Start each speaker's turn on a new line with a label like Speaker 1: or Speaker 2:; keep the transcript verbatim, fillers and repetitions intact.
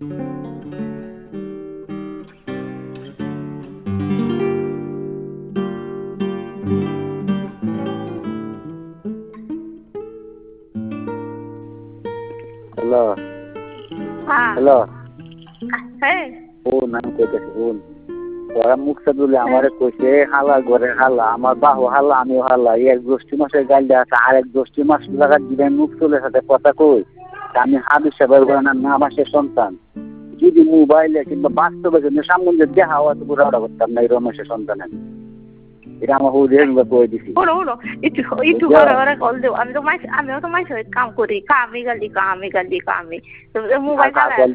Speaker 1: hello
Speaker 2: হ্যাঁ
Speaker 1: hello
Speaker 2: হ্যাঁ
Speaker 1: ও নাম কইতেছে বোন ওরা মুখ সাদুলে আমারে কইছে হালা ঘরে হালা আমার বাহু হালা আমিও হালা এক গোষ্ঠী মাসের গাইলে আছে আরেক গোষ্ঠী মাস লাগা দিবেন মুখ চলে সাথে কথা কই আমি হাবি সাহেবের না না মাসের সন্তান যদি মোবাইলে কিংবা বাস্তবে যদি সামনে দেখা হওয়া তো পুরো করতাম না এই রমেশের সন্তানের এটা আমার হুজুর কই দিছি
Speaker 2: হলো হলো একটু একটু ঘরে ঘরে কল দেও আমি তো মাস আমিও তো মাস কাম করি কামি গালি কামি গালি কামি মোবাইল চালাই